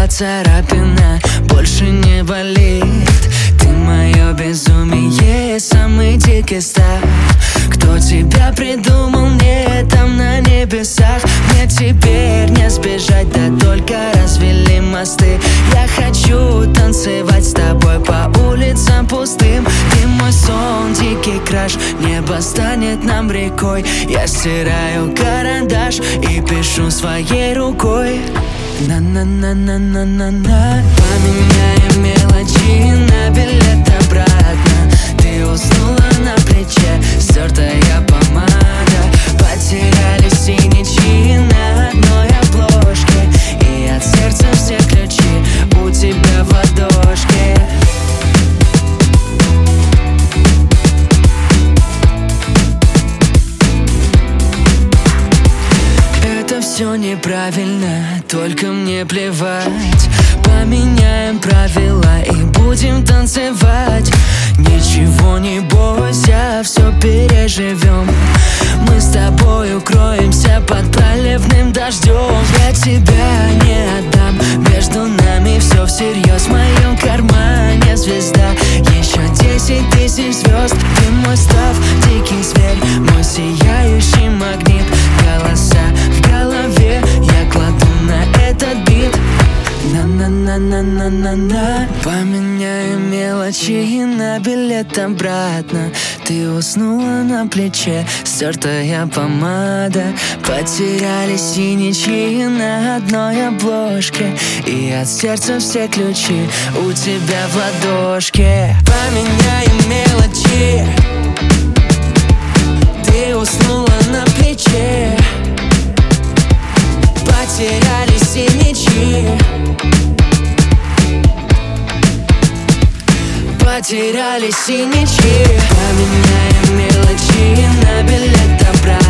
царапина больше не болит. Ты мое безумие, самый дикий страх. Кто тебя придумал, мне там на небесах. Мне теперь не сбежать, да только развели мосты. Я хочу танцевать с тобой по улицам пустым. Ты мой сон, дикий краш, небо станет нам рекой. Я стираю карандаш и пишу своей рукой. На-на-на-на-на-на-на. Поменяем мелочи на билет обратно. Ты уснула на плече, стертая помада. Потеряли синячки на одной обложке. И от сердца все ключи у тебя в ладошке. Это все неправильно, только мне плевать. Поменяем правила и будем танцевать. Ничего не бойся, все переживем. Мы с тобой укроемся под проливным дождем. Я тебя не отдам, между нами все всерьез. В моем кармане звезда, еще 10 тысяч звезд. Ты мой став, дикий зверь, мой сияющий магнит. Голоса в голове, я кладу на этот бит. На-на-на-на-на-на-на. Поменяем мелочи на билет обратно. Ты уснула на плече, стертая помада. Потеряли синячки на одной обложке. И от сердца все ключи у тебя в ладошке. Поменяем мелочи. Ты уснула на плече. Потеряли синячки. Потеряли синячки. Поменяем мелочи на билет обратно.